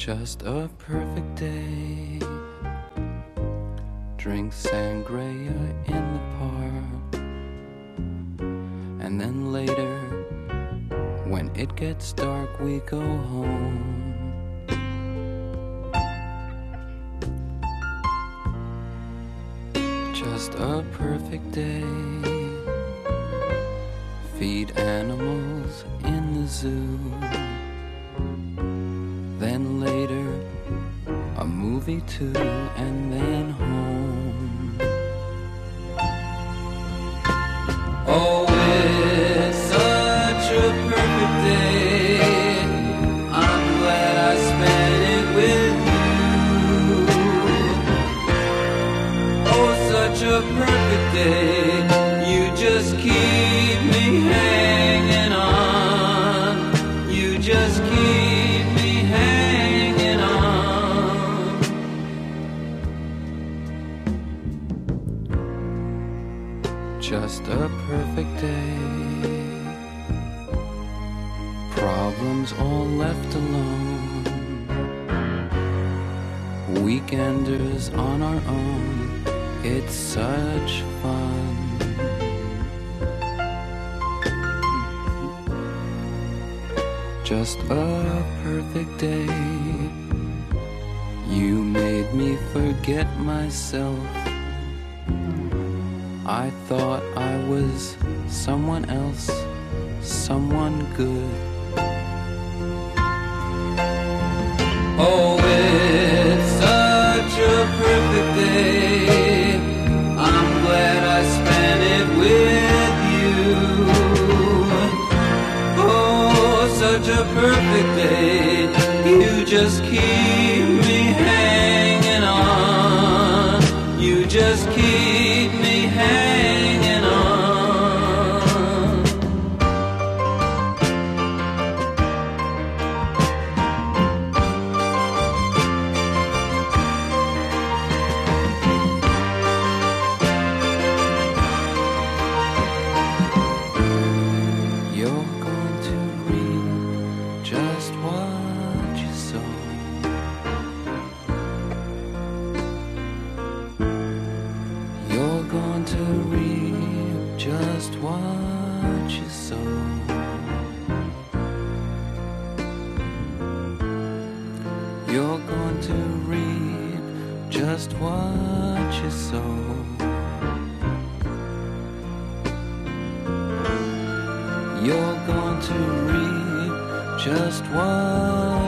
Just a perfect day. Drink sangria in the park. And then later, when it gets dark, we go home. Just a perfect day. Feed animals in the zoo. Then later, a movie too, and then home. Oh, it's such a perfect day. I'm glad I spent it with you. Oh, such a perfect day. You just keep me hanging on. You just keep me hanging on. Just a perfect day. Problems all left alone. Weekenders on our own. It's such fun. Just a perfect day. You made me forget myself. I thought I was someone else, someone good. Oh, it's such a perfect day. I'm glad I spent it with you. Oh, such a perfect day. You just keep me hanging on. You just keep me hanging on. You're going to reap just what you sow. You're going to reap just what you sow. You're going to reap just what you sow. You're going to reap just what